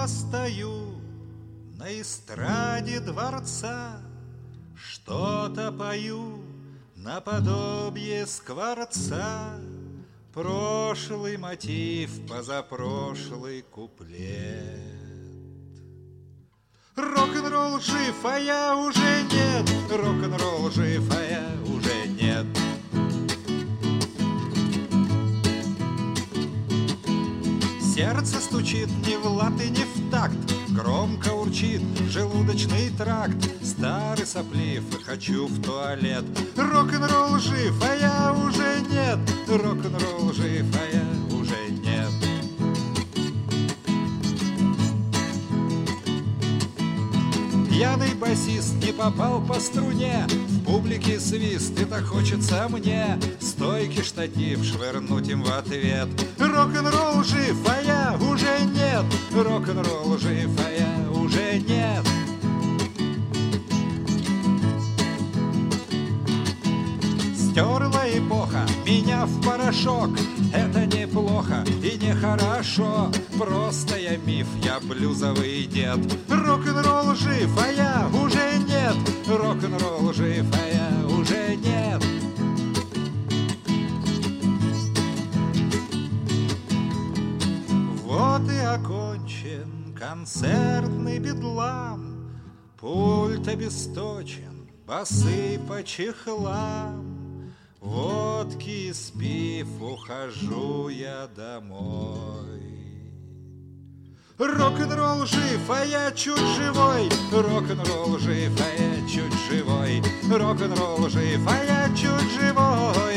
снова стою на эстраде дворца, что-то пою наподобие скворца. Прошлый мотив, позапрошлый куплет. Рок-н-ролл жив, а я уже нет. Рок-н-ролл жив, а я уже нет. Сердце стучит не в лад и не в такт, громко урчит желудочный тракт. Старый соплив и хочу в туалет. Рок-н-ролл жив, а я уже нет. Рок-н-ролл жив, а я уже нет. Пьяный басист не попал по струне, в публике свист, и так хочется мне стойкий штатив швырнуть им в ответ. Рок-н-ролл жив, а я уже нет. Рок-н-ролл жив, а я уже нет. Стерла эпоха меня в порошок. Это неплохо и нехорошо. Просто я миф, я блюзовый дед. Рок-н-ролл жив, а я уже нет. Рок-н-ролл жив, а я уже нет. Вот и окончен концертный бедлам. Пульт обесточен, басы по чехлам. Водки спив, ухожу я домой. Рок-н-ролл жив, а я чуть живой. Рок-н-ролл жив, а я чуть живой. Рок-н-ролл жив, а я чуть живой.